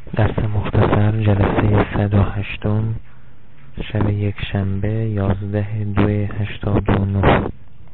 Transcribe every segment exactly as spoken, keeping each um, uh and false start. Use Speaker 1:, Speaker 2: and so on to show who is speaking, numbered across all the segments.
Speaker 1: درس مختصر جلسه صد و هشتم شب یک شنبه یازده دو هشتاد و نه.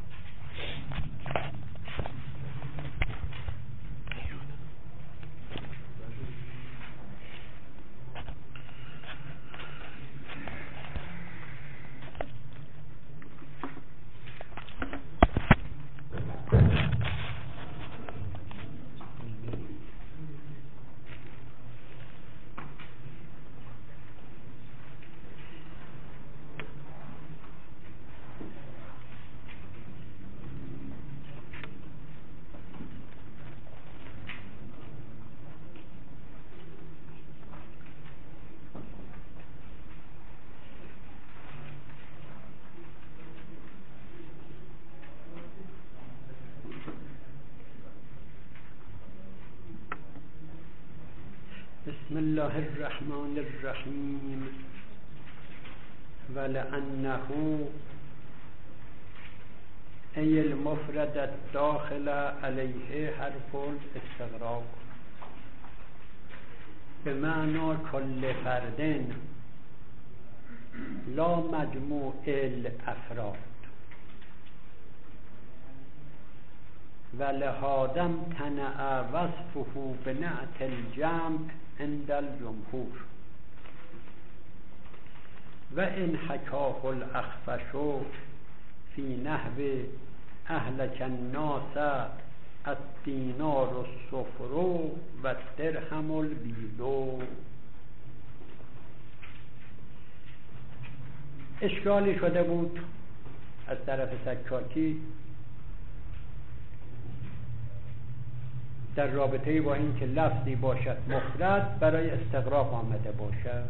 Speaker 2: بسم الله الرحمن الرحیم. ولأنه ای المفرد الداخل علیه حرف الاستغراق بمعنى کل فرد لا مجموع الافراد ولهذا امتنع وصفه بنعت الجمع عند الجمهور و ان حکاه الاخفش فی نحو اهلک الناس الدینار الصفر و الدرهم البیض. اشکالی شده بود از طرف سکاکی در رابطه با این که لفظی باشد مفرد برای استغراق آمده باشد.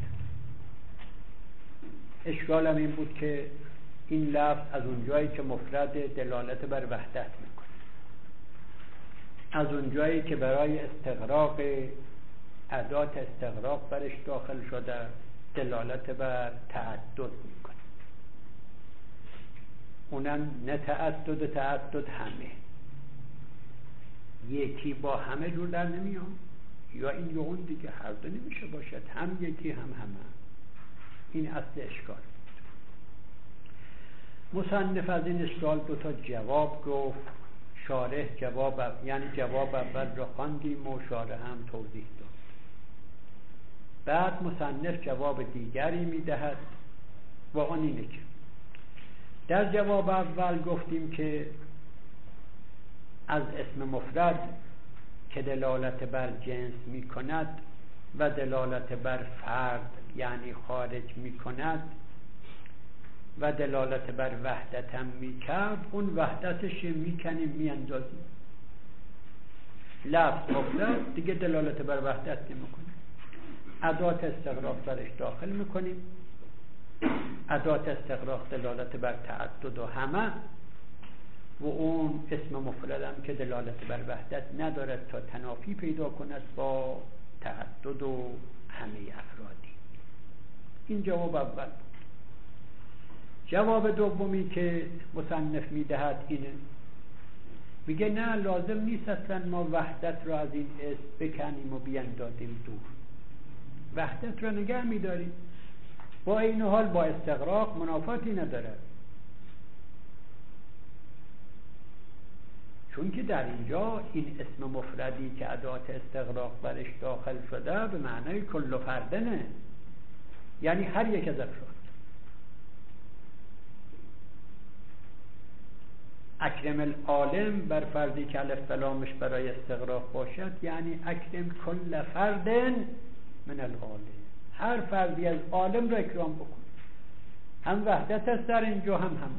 Speaker 2: اشکالم این بود که این لفظ از اونجایی که مفرد دلالت بر وحدت میکنه، از اونجایی که برای استغراق ادات استغراق برش داخل شده دلالت بر تعدد میکنه، اونم نه تعدد تعدد همه، یکی با همه جور در نمیاد، یا این یا اون دیگه، هر دو نمیشه باشد، هم یکی هم همه. این اصل اشکال. مصنف از این اشکال دو تا جواب گفت. شارح جواب اب... یعنی جواب اول را خواندیم و شارح هم توضیح داد. بعد مصنف جواب دیگری میدهد و آن اینه که در جواب اول گفتیم که از اسم مفرد که دلالت بر جنس می کند و دلالت بر فرد یعنی خارج می کند و دلالت بر وحدت هم می کرد، اون وحدتش می کنیم می اندازیم. لفظ مفرد دیگه دلالت بر وحدت نمی کنه، ادات استغراق برش داخل می کنیم، ادات استغراق دلالت بر تعدد و همه، و اون اسم مفردم که دلالت بر وحدت ندارد تا تنافی پیدا کند با تعدد و همه افرادی. این جواب اول. جواب دومی که مصنف میدهد اینه، میگه نه، لازم نیست اصلا ما وحدت را از این اسم بکنیم و بیندازیم دور، وحدت را نگه میداریم، با این حال با استغراق منافاتی ندارد، چون که در اینجا این اسم مفردی که ادات استغراق برش داخل شده به معنای کل فردنه، یعنی هر یک از افراد. اکرم العالم بر فردی که الف لامش برای استغراق باشد یعنی اکرم کل فردن من العالم، هر فردی از عالم را اکرام بکن. هم وحدت است در اینجا هم هم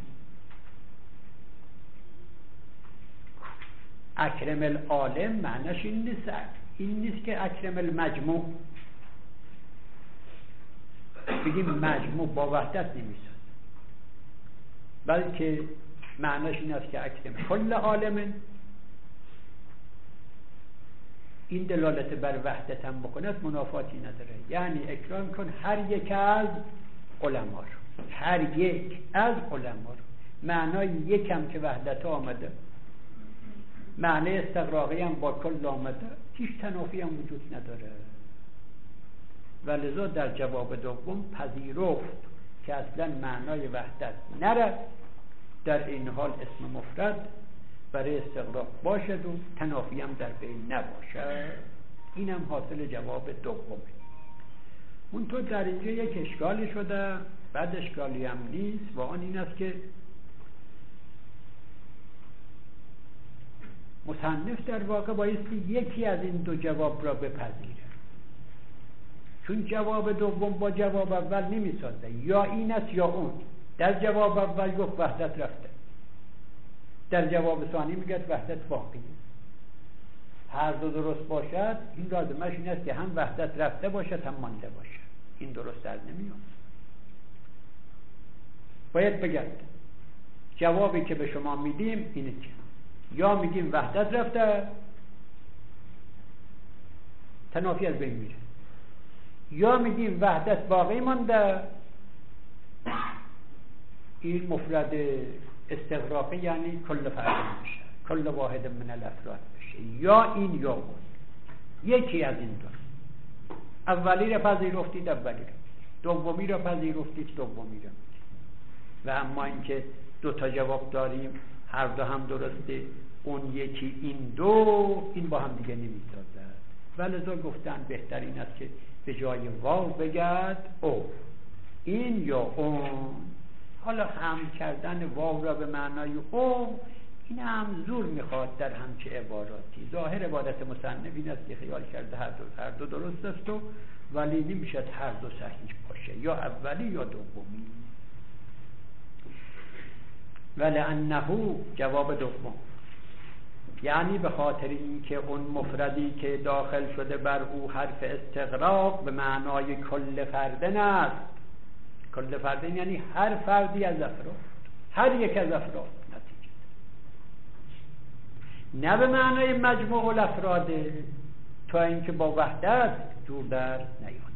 Speaker 2: اکرم العالم معنیش این نیست این نیست که اکرم المجموع، بگیم مجموع با وحدت نمیساد، بلکه معنیش این است که اکرم کل عالم، این دلالت بر وحدت هم بکند منافاتی نداره، یعنی اکرام کن هر یک از علما رو، هر یک از علما رو. معنای یکم که وحدت آمده، معنی استغراقی هم با کل آمده، هیچ تنافی هم وجود نداره. و لذا در جواب دوم پذیرفت که اصلا معنای وحدت نرد، در این حال اسم مفرد برای استغراق باشد و تنافی هم در بین نباشد. این هم حاصل جواب دومه. اونطور در اینجا یک اشکالی شده، بعد اشکالی هم نیست، و آن این است که مصنف در واقع بایستی یکی از این دو جواب را بپذیره، چون جواب دوم با جواب اول نمیسازه، یا این است یا اون. در جواب اول گفت وحدت رفته، در جواب ثانی میگه وحدت باقیه. هر دو درست باشد، این لازمش این است که هم وحدت رفته باشد هم مانده باشد. این درست در نمیاد. باید بگم جوابی که به شما میدیم اینه که یا میگیم وحدت رفته، تنافی از بین میره، یا میگیم وحدت باقی مانده، این مفرد استغراقی یعنی کل فرد میشه، کل واحد من الافراد بشه، یا این یا اون، یکی از این دو. اولی را پذیرفتید اولی را، دومی را پذیرفتید دومی را. و اما اینکه دو تا جواب داریم هر دو هم درسته، اون یکی این دو، این با هم دیگه نمیسازد. ولذا گفتن بهترین است که به جای واو بگرد او، این یا اون. حالا هم کردن واو را به معنای او این هم زور میخواد در همچه عباراتی. ظاهر عبارت مصنف این است که خیال کرده هر دو, هر دو درست است و ولی نمیشد هر دو صحیح باشه، یا اولی یا دومی. ولانه جواب دوم، یعنی به خاطر اینکه اون مفردی که داخل شده بر او حرف استغراق به معنای کل فردن است. کل فردن یعنی هر فردی از افراد، هر یک از افراد، نتیجه نه به معنای مجموع الافراد، تا اینکه با وحدت جور در نیاد.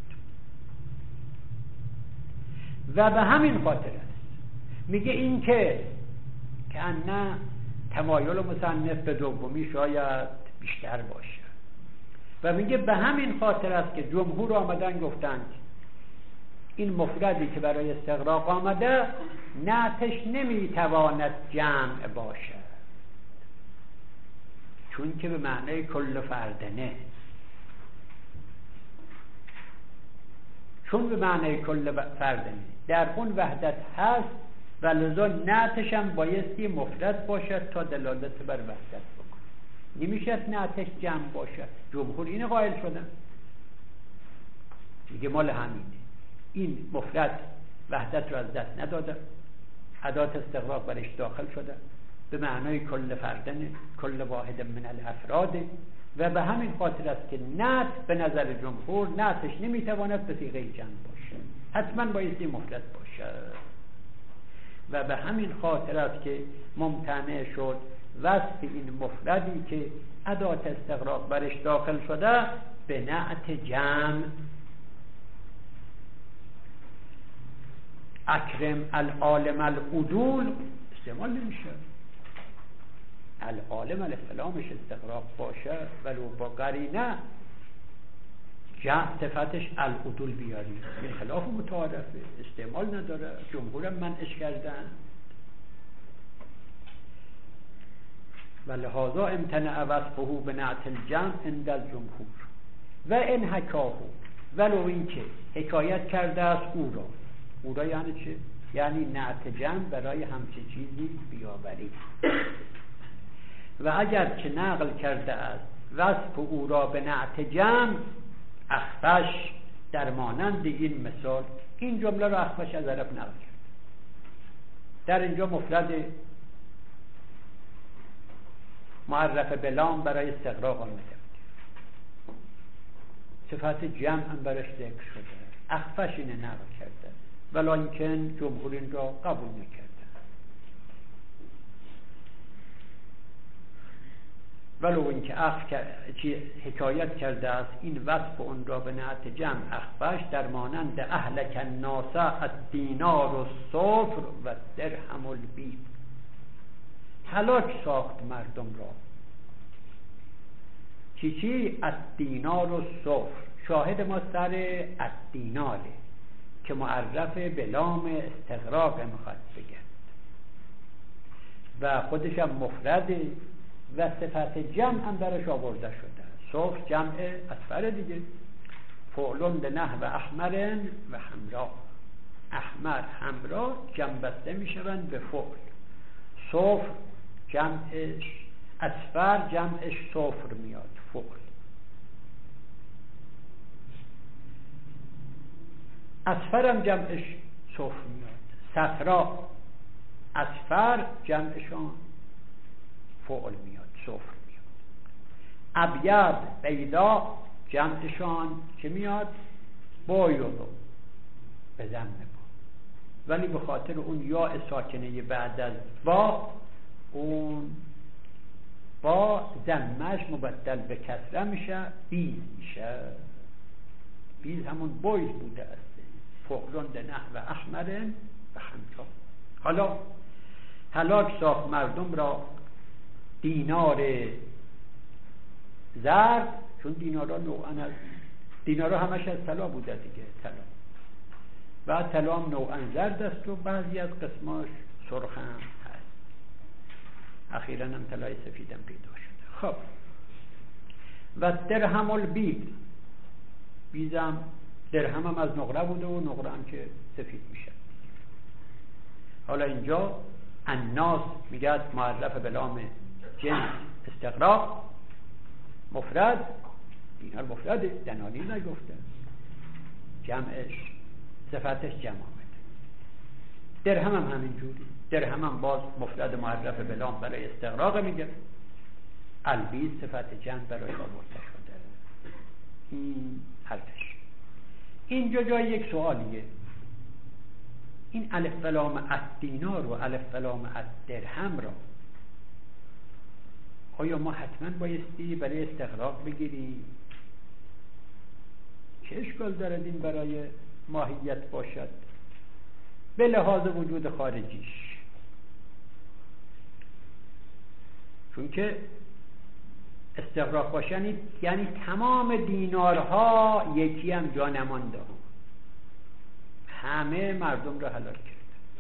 Speaker 2: و به همین خاطر است میگه این که که نه تمایل مصنف به دومی شاید بیشتر باشه، و میگه به همین خاطر است که جمهور آمدن گفتند این مفردی که برای استغراق آمده نعتش نمیتواند جمع باشد، چون که به معنای کل فردنه، چون به معنای کل فردنه در اون وحدت هست و لذا نعتش هم بایستی مفرد باشد تا دلالت بر وحدت بکنه. نمیشد نعتش جمع باشد. جمهور این قائل شدن، میگه مال همینه، این مفرد وحدت را از دست نداده، ادات استغراق برش داخل شده، به معنای کل فردن، کل واحد من الافراد، و به همین خاطر است که نعت به نظر جمهور نعتش نمیتواند به صیغه جمع باشه، حتما بایستی مفرد باشه. و به همین خاطر است که ممتنع شد وصف این مفردی که ادات استغراق برش داخل شده به نعت جمع. اکرم العالم العدول استعمال نمیشه، العالم الفلامش استغراق باشه ولو با قرینه جمع صفتش العدول بیاری، این خلاف متعارفه، استعمال نداره، جمهورم منعش کردن. ولهذا امتنع وصفه بنعت الجمع عند الجمهور و ان حکاه، ولو اینکه حکایت کرده است او را. او را یعنی چه؟ یعنی نعت جمع برای همچه چیزی بیاوری. و اگر که نقل کرده است وصف او را به نعت جمع، اخفش در مانند این مثال، این جمله را اخفش از عرب نقل کرد. در اینجا مفرد معرف بلام برای استغراق آمده بود، صفت جمع هم برش ذکر شده، اخفش اینه نقل کرده، ولیکن جمهور این را قبول نکرده. ولو اینکه اخف حکایت کرده است این وصف اون را به نعت جمع اخفش در مانند اهلک الناس الدینار و صفر و درهم البید، هلاک ساخت مردم را. چی چی؟ الدینار و صفر، شاهد ما سر الدیناره که معرف به لام استغراق میخواد بگه و خودش هم مفرده و صفت جمع هم درش آورده شده. صفر جمع اصفر دیگه، فعلون به نحو احمر و حمرا، احمر حمرا جمع بسته میشوند به فعل. صفر جمعش اصفر، جمعش صفر میاد فعل. اصفر هم جمعش صفر میاد. صفرا اصفر جمعشان فعل میاد صفر میاد. ابیض بیضا جمعشان که میاد بایض به ضم با، ولی به خاطر اون یا ساکنه بعد از با، اون با ضمش مبدل به کسره میشه، بیز میشه. بیز همون بایض بوده است. فعلون به نحو احمر و حمرا. حالا هلاک ساخت مردم را دینار زرد، چون دینارا نوعا از دینارا همش از طلا بوده دیگه، طلا و طلا هم نوعا زرد است و بعضی از قسماش سرخ هم هست. اخیراً هم طلای سفیدم پیدا شده. خب و درهم البید، بیزم درهم هم از نقره بوده و نقره هم که سفید میشه. حالا اینجا الناس میگه معرف به لام جنس استغراق، مفرد، دینار مفرده، دنانی نگفته، جمعش صفتش جمع آمده. درهم هم همینجوری، درهم هم باز مفرد معرف به لام برای استغراق میگه. البیز صفت جمع برای آورده شده. این حرفش. اینجا جای یک سوالیه، این الف و لام الدینار و الف و لام الدرهم را آیا ما حتما بایستی برای استغراق بگیریم؟ چه اشکال دارد این برای ماهیت باشد به لحاظ وجود خارجیش؟ چون که استغراق باشن یعنی تمام دینارها یکی هم جا نمانده، همه مردم را هلاک کرد.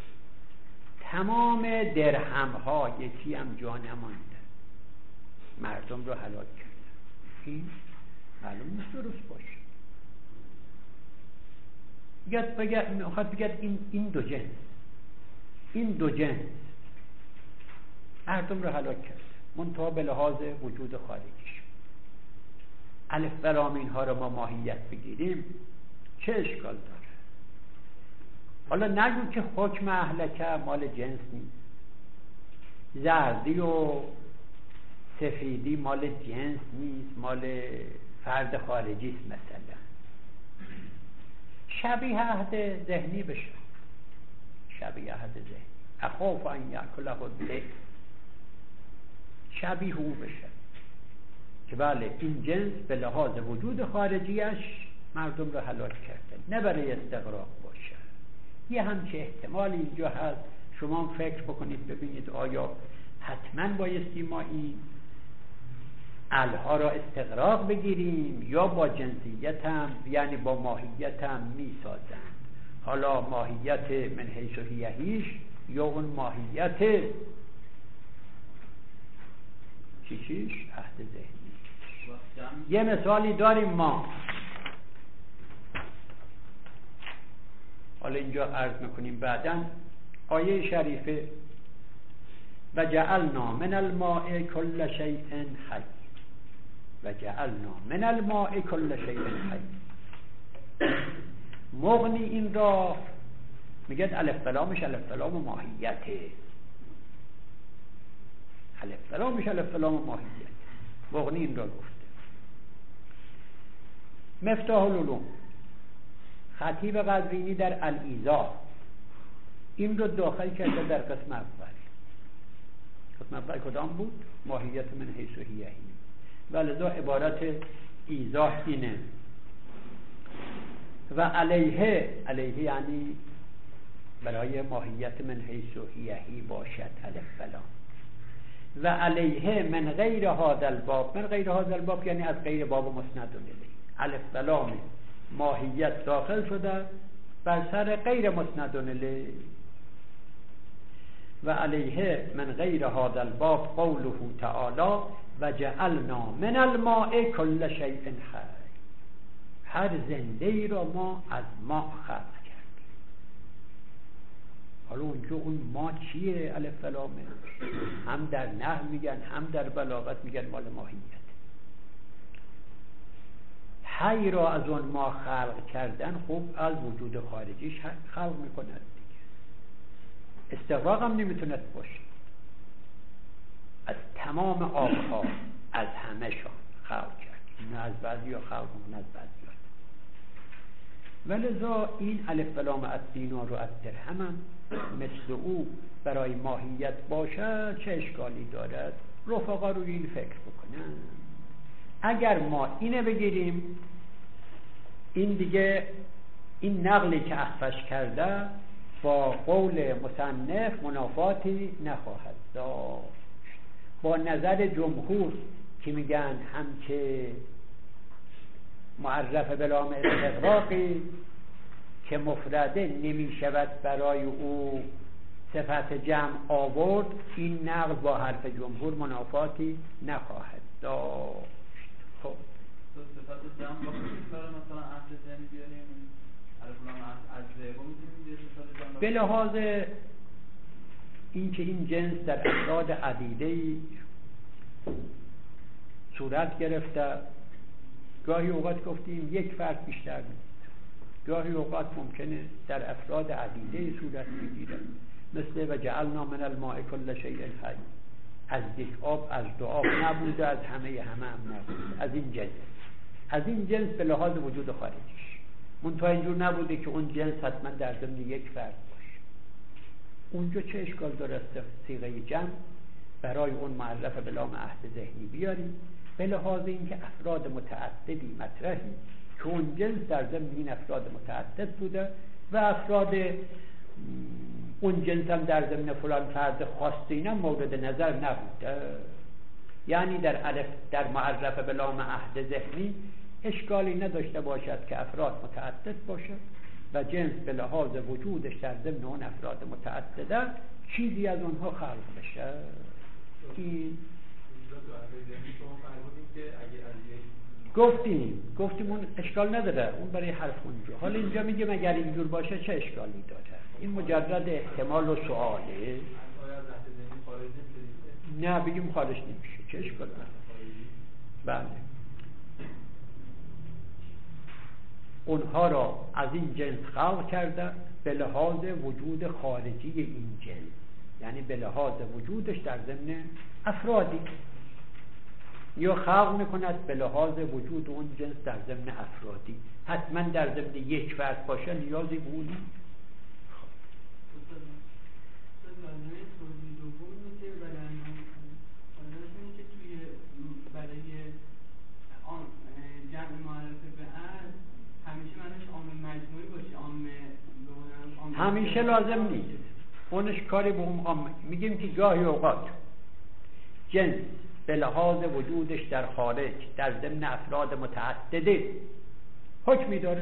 Speaker 2: تمام درهم ها یکی هم جا نمانده، مردم را هلاک کرد. این معلوم نیست درست باشه. بگید بگید میخواد بگید این این دو جنس این دو جنس مردم را هلاک کرد، منتها به لحاظ وجود خارجیش. الف و لام اینها را ما ماهیت بگیریم چه اشکال داره؟ حالا نگو که حکم اهلکه مال جنس نیست، زردی و سفیدی مال جنس نیست، مال فرد خارجی است. مثلا شبیه عهد ذهنی بشه، شبیه عهد ذهنی، اخاف ان یاکله الذئب، شبیه او بشه که بله این جنس به لحاظ وجود خارجیش مردم رو هلاک کرده، نه برای استغراق باشه. یه همچه احتمال اینجا هست. شما فکر بکنید ببینید آیا حتما بایستی ما این الها را استغراق بگیریم یا با جنسیت هم یعنی با ماهیت هم می سازند. حالا ماهیت من حیث و هیهیش یا اون ماهیت چی چیش عهد ذهنی. یه مثالی داریم ما، حالا اینجا عرض میکنیم بعداً. آیه شریفه و جعلنا من الماء كل شيء حي، و جعلنا من الماء كل شيء حي. مغنی این را میگه الف و لامش الف و لام ماهیته، الف و لامش الف و لام ماهیت. مغنی این را گفته. مفتاح العلوم خطیب قزوینی در الایضاح این رو داخل کرده در قسم اول. قسم اول کدام بود؟ ماهیت من حیث و هیهی. ولذا عبارت ایضاح اینه و علیه، علیه یعنی برای ماهیت من حیث و هیهی باشد الف و لام. و علیه من غیر هذا الباب، من غیر هذا الباب یعنی از غیر باب مسند الیه، الف و لام ماهیت داخل شده بر سر غیر مسند الیه. و علیه من غیر هذا الباب قوله تعالی و جعلنا من الماء کل شیء حی. هر زنده ای را ما از ماء خلق کردیم. حالا اونجا اون ما چیه؟ الف و لامه هم در نحو میگن هم در بلاغت میگن مال ماهیت. حی را از اون ما خلق کردن، خوب از وجود خارجیش خلق میکند دیگه. استغراق هم نمیتوند باشه. از تمام آبها از همه شان خلق کرد، نه از بعضی ها خلق نه از بعضی ها. ولذا این الف و لام الدینار و الدرهم هم مثل او برای ماهیت باشد چه اشکالی دارد؟ رفقا رو این فکر بکنن. اگر ما اینه بگیریم، این دیگه این نقلی که اخفش کرده با قول مصنف منافاتی نخواهد داشت با نظر جمهور که میگن هم که معرف بلام استغراقی که مفرده نمی شود برای او صفت جمع آورد. این نقل با حرف جمهور منافاتی نخواهد داشت. خب
Speaker 3: صفت جمع با کسی برای مثلا عهد زنی بیاریم عرف لام از زیبا میتونیم صفت جمع
Speaker 2: به لحاظ این که این جنس در افراد عدیده‌ای صورت گرفته، گاهی اوقات گفتیم یک فرد بیشتر نیست، گاهی اوقات ممکنه در افراد عدیده صورت بگیره، مثل و جعلنا من الماء کل شیء حی. از یک آب از دو آب نبوده، از همه همه هم نبوده، از این جنس از این جنس به لحاظ وجود خارجیش. منتها اینجور نبوده که اون جنس حتما در ضمن یک فرد باشه. اونجا چه اشکال داره صیغه جمع برای اون معرف به لام عهد ذهنی بیاریم به لحاظ اینکه افراد متعددی مطرحی که اون جنس در ضمن این افراد متعدد بوده و افراد اون جنس هم در ضمن فلان فرد خاصی اینا مورد نظر نبوده. یعنی در الف در معرف به لام عهد ذهنی اشکالی نداشته باشد که افراد متعدد باشد و جنس به لحاظ وجودش در ضمن اون افراد متعدده چیزی از اونها خلق بشه. این گفتیم گفتیم اون اشکال نداره، اون برای حرف اونجا. حالا اینجا میگیم اگر اینجور باشه چه اشکالی داره؟ این مجرد احتمال و سؤاله. نه بگیم خارج نمیشه، چه اشکال داره؟ بله اونها را از این جنس خلق کرده به لحاظ وجود خارجی این جنس، یعنی به لحاظ وجودش در ضمن افرادی، یا خلق میکند به لحاظ وجود اون جنس در ضمن افرادی. حتما در ضمن یک فرد باشه نیازی به اون همیشه لازم نیست. اونش کاری به اون عام میگیم که گاهی اوقات جنس به لحاظ وجودش در خارج در ضمن افراد متعدده حکمی داره.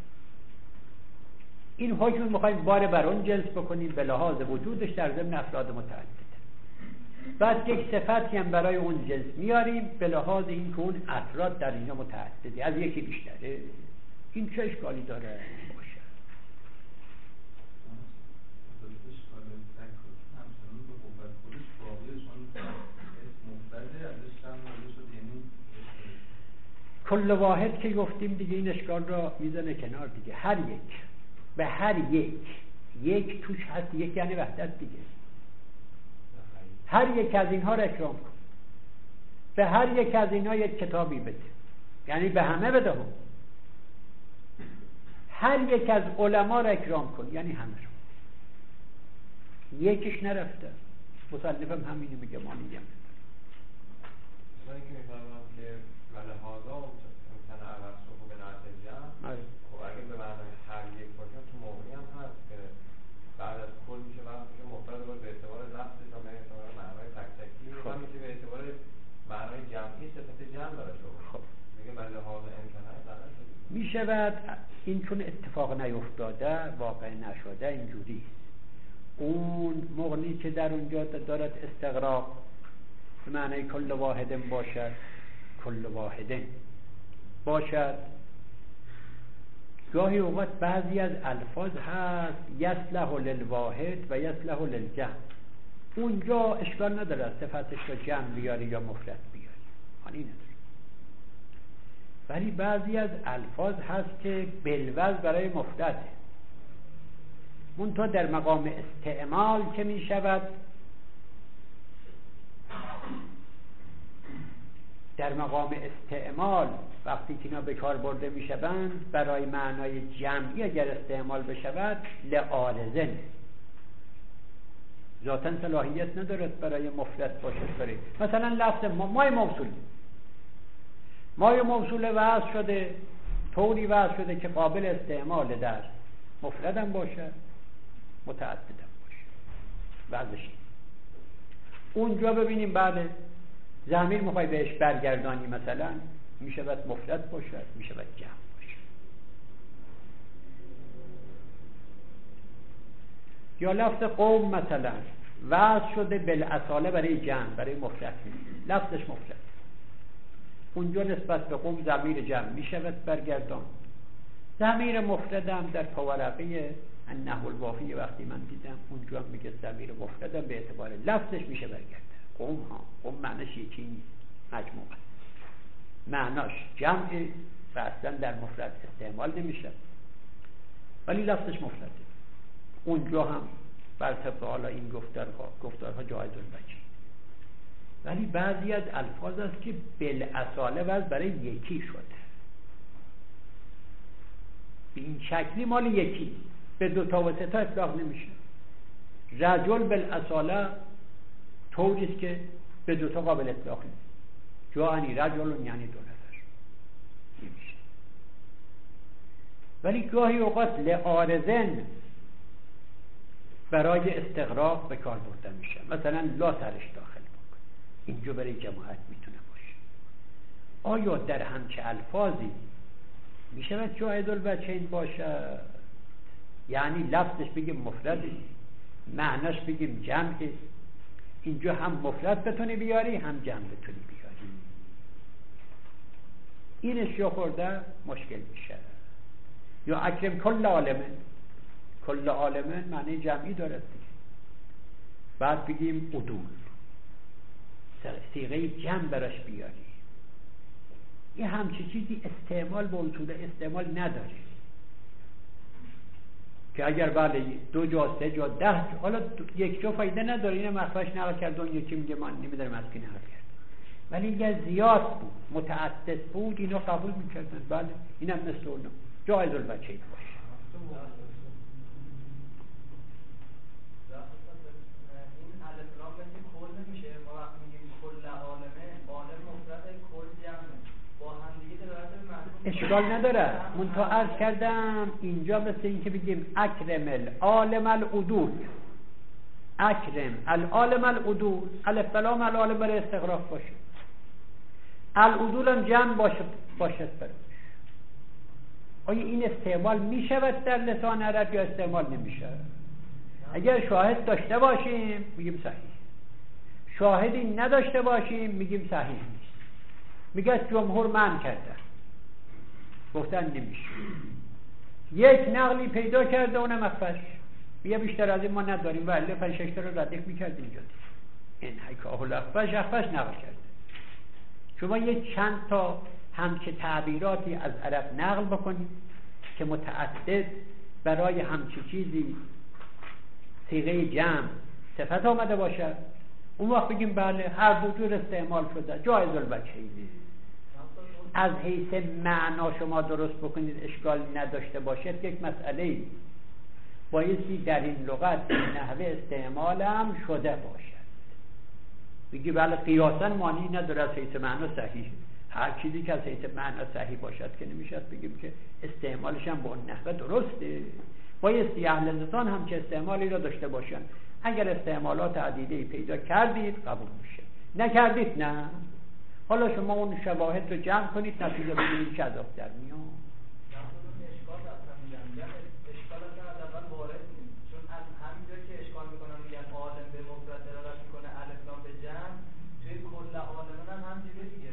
Speaker 2: این حکم میخوایم بار بر اون جنس بکنیم به لحاظ وجودش در ضمن افراد متعدده. بعد یک صفتی هم برای اون جنس میاریم به لحاظ این که اون افراد در اینا متعدده از یکی بیشتره. این چه اشکالی داره باشه؟ کل واحد که گفتیم دیگه این اشکال را میزنه کنار دیگه. هر یک به هر یک یک توش هست، یک یعنی وحدت دیگه. هر یک از اینها را اکرام کن، به هر یک از اینها یک کتابی بده، یعنی به همه بده هم. هر یک از علما را اکرام کن، یعنی همه رو. یکیش نرفته. مصنفم همینو میگه، ما میگم
Speaker 4: من که میفهمم که ولهذا ممکن عوض رو به نحو جمع. خب اگه به معنای هر یک باشه تو موقعی هم هست که بعد از کل میشه وقت میشه مفرد رو به اعتبار لفظش و به اعتبار معنای تک تکی هم میشه به اعتبار معنای جمعی صفت جمع داره شد. خب میگه ولهذا امکانه داره
Speaker 2: می شود این چون اتفاق نیفتاده واقع نشده اینجوری. اون مغنی که در اونجا دارد استغراق به معنی کل واحدن باشد، کل واحدن باشد. گاهی اوقات بعضی از الفاظ هست یصلح للواحد و یصلح للجمع، اونجا اشکال نداره صفتش رو جمع بیاری یا مفرد بیاری، آنی نداره. ولی بعضی از الفاظ هست که بالوزن برای مفرده، منتها در مقام استعمال که می شود در مقام استعمال وقتی که اینا به کار برده می شوند برای معنای جمعی اگر استعمال بشود لعارضن، ذاتاً صلاحیت ندارد برای مفرد باشد. برای مثلا لفظ ما مای موصول، مای موصول وضع شده طوری وضع شده که قابل استعمال در مفردم باشد متعددم باشد وضعش. اونجا ببینیم بعد ضمیر میخوای بهش برگردانی مثلا میشود مفرد باشد میشود جمع باشد. یا لفظ قوم مثلا وضع شده بالاصاله برای جمع برای مفرد نیست، لفظش مفرد، اونجا نسبت به قوم ضمیر جمع میشود برگردان. ضمیر مفردم در پاورقی النحو الوافی وقتی من دیدم اونجا میگه ضمیر مفردم به اعتبار لفظش میشه برگرده. قوم ها قوم معناش یکی نیست، مجموعه معناش جمعه و اصلا در مفرد استعمال نمیشه ولی لفظش مفرده. اونجا هم بر طبق حالا این گفتارها گفتارها جایز الوجه. ولی بعضی از الفاظ است که بالاصاله وضع برای یکی شده، به این شکلی مال یکی، به دو تا و سه تا اطلاق نمیشه. رجل بالاصاله طوریست که به دو تا قابل اطلاق نیست، جانی رجل یعنی دو نفر نمیشه. ولی گاهی اوقات لعارضن برای استغراق به کار برده میشه، مثلا لا سرش داخل بکن، اینجا برای جماعت میتونه باشه. آیا در همچه الفاظی میشود جاهد الوجهین باشه؟ یعنی لفظش بگیم مفرده معناش بگیم جمعه، اینجا هم مفرد بتونی بیاری هم جمع بتونی بیاری، اینش یا خورده مشکل میشه. یا اکرم کل عالمه، کل عالمه معنی جمعی دارد دیگه، بعد بگیم عدول صیغه جمع براش بیاری. یه همچی چیزی استعمال به اصول استعمال نداره که اگر بله دو جا سه جا ده جا، حالا یک جا فایده نداره، اینه مخفش نقل کرد اون یکی میگه من نمیدارم از کی نقل کرد، ولی اگر زیاد بود متعدد بود اینا قبول میکردن، بله اینم مثل اونا جایز الوجهین باشه. اشکال نداره، منتها عرض کردم اینجا مثل این که بگیم اکرم العالم العدول، اکرم العالم العدول، الف بلام العالم برای استغراق باشه، العدول هم جمع باشه باشد برای. آیا این استعمال می شود در لسان عرب یا استعمال نمی شود؟ اگر شاهد داشته باشیم میگیم صحیح، شاهدی نداشته باشیم میگیم صحیح نیست. میگه جمهور منع کردن گفتن نمیشه. یک نقلی پیدا کرده اونم اخفش، بیا بیشتر از این ما نداریم، ولی پنج شش تا رو ردیف میکرد اینجا این حکاه الاخفش اخفش نقل کرده. شما یک چند تا همچه تعبیراتی از عرب نقل بکنید که متعدد برای همچه چیزی صیغه جمع صفت آمده باشد، اون وقت بگیم بله هر دو جور استعمال شده جایز الوجهینه. از حیث معنا شما درست بکنید اشکال نداشته باشد یک مسئله بایستی در این لغت نحوه استعمالم شده باشد، بگی بله قیاسا معنی نداره از حیث معنا صحیح، هر چیزی که از حیث معنا صحیح باشد که نمیشد بگیم که استعمالش هم با اون نحوه درسته. بایستی اهل لسان هم که استعمالی را داشته باشن، اگر استعمالات عدیده‌ای پیدا کردید قبول میشه، نکردید نه. حالا شما اون شواهد رو جمع کنید نتیجه بگیرید که عذاب در میاد.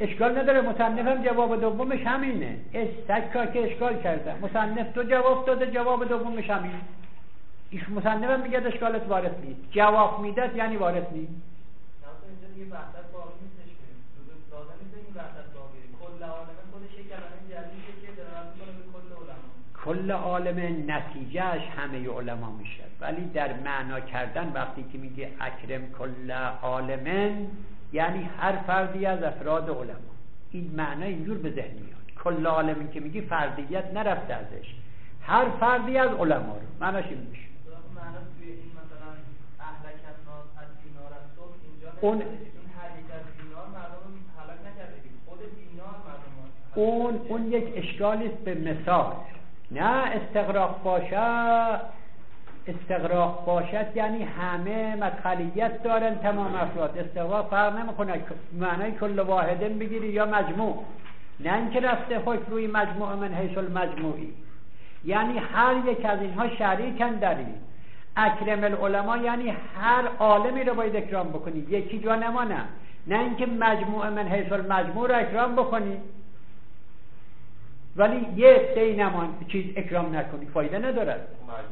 Speaker 2: اشکال نداره، مصنفم جواب دومش همینه. اش سکا که اشکال کردم، مصنف تو جواب داده، جواب دومش همینه. ایش مصنفم میگه اشکالت وارد نیست، جواب میداد یعنی وارد نیست.
Speaker 3: نه اینجا دیگه وحدت باقی نیستش که لازم نیست این وحدت باقی. کل عالم خودش یک کلمه جدیدیه که دلالت میکنه به کل علما.
Speaker 2: کل عالم نتیجهش همه علما میشه، ولی در معنا کردن وقتی که میگه اکرم کل عالمن یعنی هر فردی از افراد علما. این معنا اینجور به ذهن میاد. کل عالمین که میگی فردیت نرفته ازش، هر فردی از علما رو معناش این میشه.
Speaker 3: معنا توی این مثلا اهلک الناس از دینار از صبح اینجا
Speaker 2: اون
Speaker 3: این هر یک از دینار مردم هلاک نکرده، خود دینار مردم.
Speaker 2: اون اون یک اشکالی است به مثال. نه استغراق باشد، استغراق باشد یعنی همه مدخلیت دارن تمام افراد. استغراق فرق نمیکنه معنای کل واحده بگیری یا مجموع، نه اینکه رفته حکم روی مجموع من حیث المجموعی، یعنی هر یک از اینها شریکن در این. اکرم العلماء یعنی هر عالمی رو باید اکرام بکنی، یکی جا نمانه، نه اینکه مجموع من حیث المجموع رو اکرام بکنی ولی یه دی نمان چیز اکرام نکنی، فایده ندارد.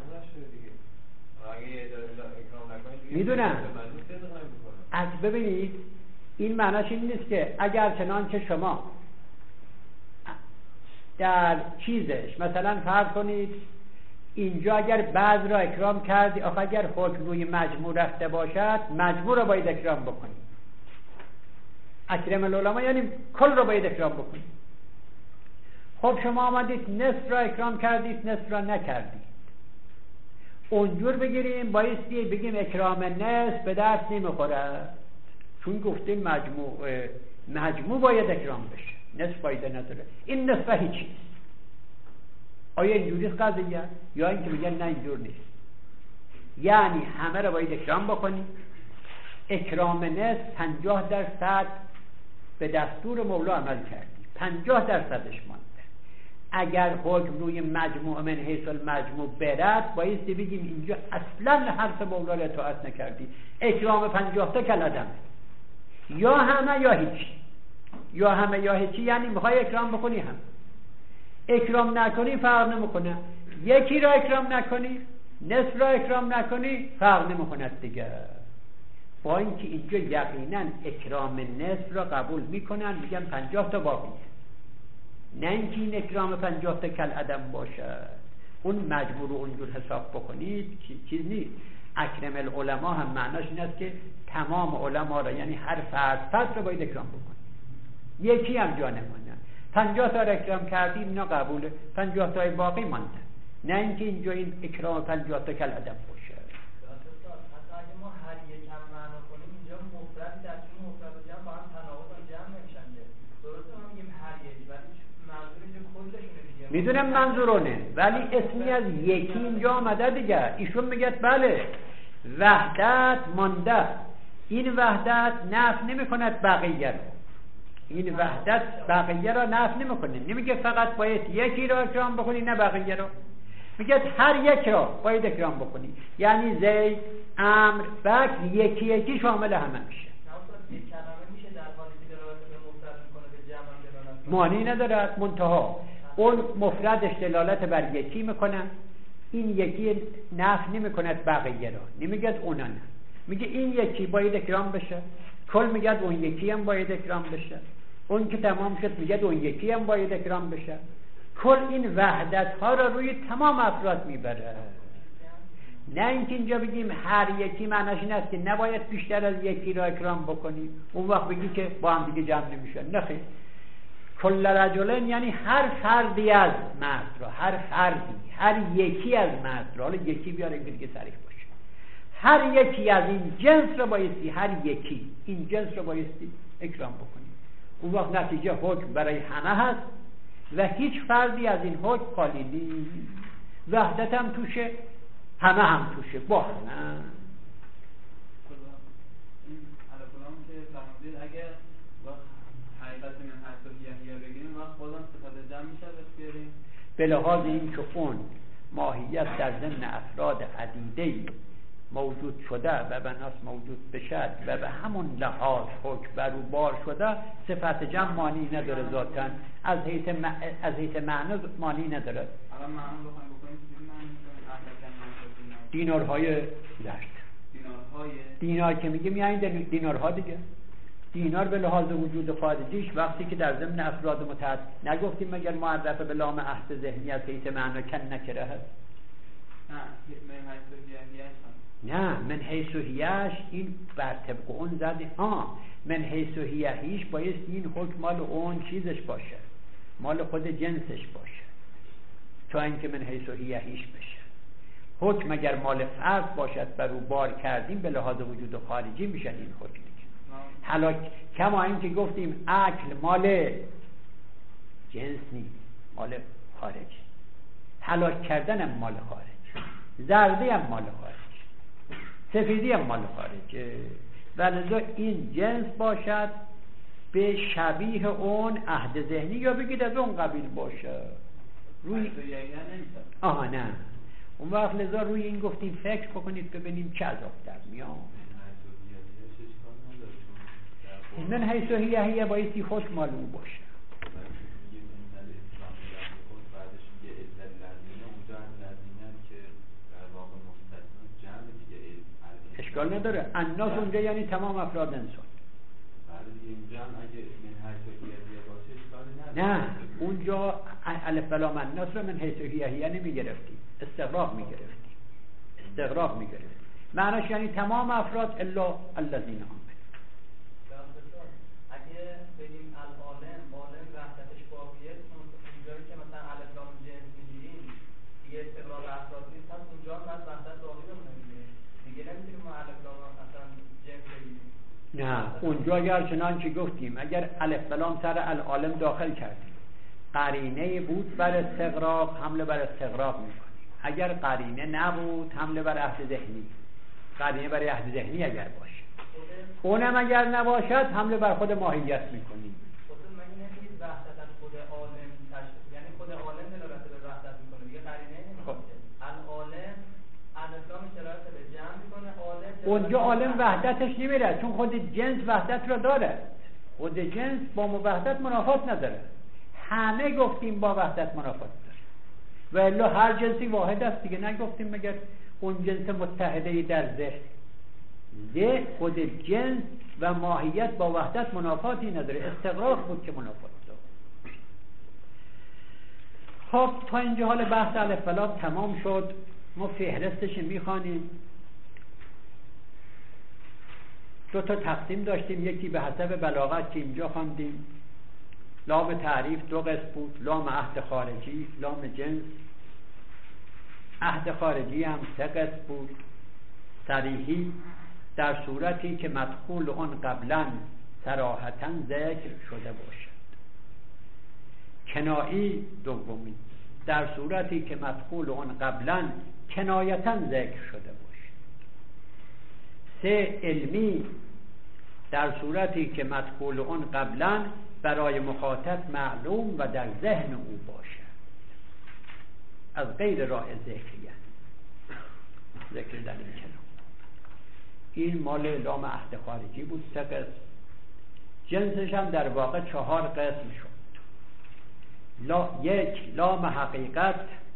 Speaker 2: میدونم از ببینید این معناش این نیست که اگر چنان که شما در چیزش مثلا فرض کنید اینجا اگر بعض را اکرام کردی، آخه اگر حکم روی مجموع رفته باشد مجموع را باید اکرام بکنی. اکرم العلماء یعنی کل را باید اکرام بکنی. خب شما آمدید نصف را اکرام کردید، نصف را نکردید. اونجور بگیریم بایستی بگیم اکرام نصف به دست نمیخوره، چون گفتیم مجموع مجموع باید اکرام بشه، نصف فایده نداره. این نصف هیچیست. آیا اینجوریست قضیه؟ یا اینکه میگن نه اینجور نیست، یعنی همه را باید اکرام بکنی. اکرام نصف پنجاه درصد به دستور مولا عمل کردی، پنجاه درصدش مانده. اگر حکم روی مجموع من حیث المجموع برد بایستی بگیم اینجا اصلا حرف مولا را اطاعت نکردی، اکرام پنجاه تا کل عدمه، یا همه یا هیچ، یا همه یا هیچی، یعنی میخوای اکرام بکنی هم اکرام نکنی فرق نمیکنه، یکی را اکرام نکنی نصف را اکرام نکنی فرق نمیکنه دیگه. با اینکه اینجا یقینا اکرام نصف را قبول میکنن، میگن پنجاه تا باقیه، نه اینکه این اکرام پنجاه تا کل عدم باشد. اون مجبور اونجور حساب بکنید چیز نیست. اکرم العلماء هم معناش این است که تمام علما را، یعنی هر فرد فرد را باید اکرام بکنید، یکی هم جا نمانه. پنجاه تا را اکرام کردید اینا قبوله، پنجاه تای باقی مانده، نه اینکه اینجا این اکرام پنجاه تا کل عدم باشه.
Speaker 3: حتی اگه ما هر یک هم معنا کنیم اینجا مفرد در چون مفرد و جمع با هم تناقض و جمع نمیشن. درسته ما میگیم هر یک، ولی منظور اینجا کلشونه دیگه.
Speaker 2: میدونم منظورونه، ولی اسمی از یکی اینجا آمده دیگه. ایشون میگه بله وحدت مانده، این وحدت نفی نمیکند بقیه رو، این وحدت بقیه را نفی نمیکنه. نمیگه فقط باید یکی را اکرام بکنی نه بقیه را، میگه هر یک را باید اکرام بکنی، یعنی زید، عمرو، بکر یکی یکی شامل همه میشه. معنی ندارد، منتها اون مفردش دلالت بر یکی میکنه، این یکی نفی نمیکند بقیه را، نمیگه اونا نه، میگه این یکی باید اکرام بشه، کل میگه اون یکی هم باید اکرام بشه، اون که تمام شد میگه اون یکی هم باید اکرام بشه. کل این وحدت ها را روی تمام افراد میبره، نه اینکه اینجا بگیم هر یکی معناش این است که نباید بیشتر از یکی را اکرام بکنی، اون وقت بگی که با هم دیگه جمع نمیشن. نه خیر، کل رجلن یعنی هر فردی از مرد را، هر فردی، هر یکی از مرد را، حالا یکی بیاره که دیگه صریح باشه، هر یکی از این جنس را بایستی، هر یکی این جنس را بایستی اکرام بکنی. اون وقت نتیجه حکم برای همه هست و هیچ فردی از این حکم خالی نیست. وحدت هم توشه، همه هم توشه، با همه.
Speaker 3: این الکلام که فرمودید اگر حقیقت من حسب یحیی بگیریم وقت بازم صفت جمع میشه بسیاریم،
Speaker 2: به لحاظ این که اون ماهیت در ضمن افراد عدیده‌ای موجود شده و بناس موجود بشد و به همون لحاظ حکم بر او بار شده، صفت جمع مانی نداره ذاتاً، از حیث م... از حیث معنی مانی نداره.
Speaker 5: الان معنی بخوایم بکنیم چی معنی می‌کنه؟
Speaker 2: دینارهای دشت.
Speaker 5: دینارهای
Speaker 2: دینار که میگیم یعنی دینارها دیگه. دینار به لحاظ وجود خارجیش وقتی که در ضمن افراد متعدد نگفتیم مگر معرف به لام عهد ذهنی از حیث معنی کن نکره هست؟ نه من حیث و هیهش این بر طبق اون زده. ها من حیث و هیهیش باید این حکم مال اون چیزش باشه، مال خود جنسش باشه تا اینکه من حیث و هیهیش بشه. حکم اگر مال فرد باشد بر او بار کردیم به لحاظ وجود خارجی میشن این حکم دیگه. حالا کما این که گفتیم اکل مال جنس نیست، مال خارجی. هلاک کردن هم مال خارج، زرده هم مال خارج، سفیدی هم مال خارج. ولذا این جنس باشد به شبیه اون عهد ذهنی، یا بگید از اون قبیل باشه. روی آها نه اون وقت لذا روی این گفتیم فکر بکنید ببینیم چه عذاب در میاد. من حیث و هیه هیه بایستی خود معلوم باشه. اشکال نداره. الناس اونجا یعنی تمام افراد انسان. نه اونجا الف لام الناس رو من حیث و هیه هیه نمی گرفتیم، استغراق می گرفتیم. استغراق می گرفتیم معناش یعنی تمام افراد الا الذین آمنوا.
Speaker 3: اگه بگیم العالم عالم وحدتش باقیه، اونجایی که مثلا الف لام جنس میگیریم دیگه استغراق افراد نیست، پس اونجا هم از وحدت باقی بمونه دیگه. دیگه نمیتونیم ما الف لام مثلا جنس بگیریم.
Speaker 2: نه اونجا اگر چنان که گفتیم اگر الف لام سر العالم داخل کردیم قرینه بود بر استغراق، حمله بر استغراق میکنیم. اگر قرینه نبود حمله بر عهد ذهنی، قرینه بر عهد ذهنی اگر باشه، اونم اگر نباشد حمله بر خود ماهیت میکنیم.
Speaker 3: خود من نمیگید وحدت از خود عالم تشکیل، یعنی خود عالم دلالت به وحدت میکنه دیگه، قرینه نمیشه. العالم الاسلام دلالت به جمع میکنه، عالم
Speaker 2: اونجا عالم وحدتش نمیره چون خود جنس وحدت رو داره. خود جنس با وحدت منافات نداره. همه گفتیم با وحدت منافات داره و الا هر جنسی واحد است دیگه. نگفتیم مگر اون جنس متحده در ذهن ده خود جنس و ماهیت با وحدت منافاتی نداره، استغراق بود که منافات داره. خب تا اینجا حال بحث الف لام تمام شد. ما فهرستش میخوانیم. دو تا تقسیم داشتیم، یکی به حسب بلاغت که اینجا خواندیم. لام تعریف دو قسم بود، لام عهد خارجی، لام جنس. عهد خارجی هم سه قسم بود. صریحی در صورتی که مدخول آن قبلا صراحتاً ذکر شده باشد. کنایی دومی در صورتی که مدخول آن قبلا کنایتاً ذکر شده باشد. سه علمی در صورتی که مدخول آن قبلا برای مخاطب معلوم و در ذهن او باشد، از غیر راه ذکریه ذکر در این کلام. این مال لام عهد خارجی بود، سه قسم. جنسش هم در واقع چهار قسم شد. لا یک لام حقیقت،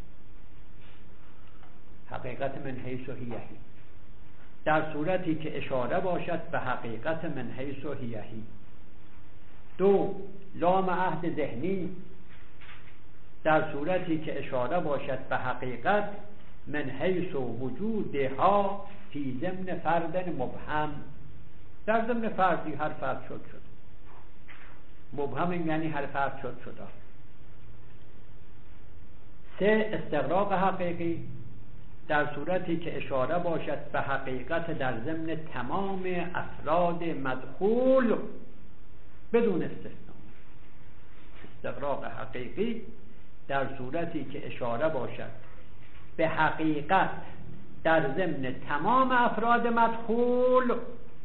Speaker 2: حقیقت من حیث و هیهی، در صورتی که اشاره باشد به حقیقت من حیث و هیهی. دو لام عهد ذهنی، در صورتی که اشاره باشد به حقیقت من حیث وجودها فی ضمن فرد مبهم، در ضمن فردی هر فرد شد شد. مبهم یعنی هر فرد شد شد. سه استغراق حقیقی، در صورتی که اشاره باشد به حقیقت در ضمن تمام افراد مدخول بدون استثناء. استغراق حقیقی در صورتی که اشاره باشد به حقیقت در ضمن تمام افراد مدخول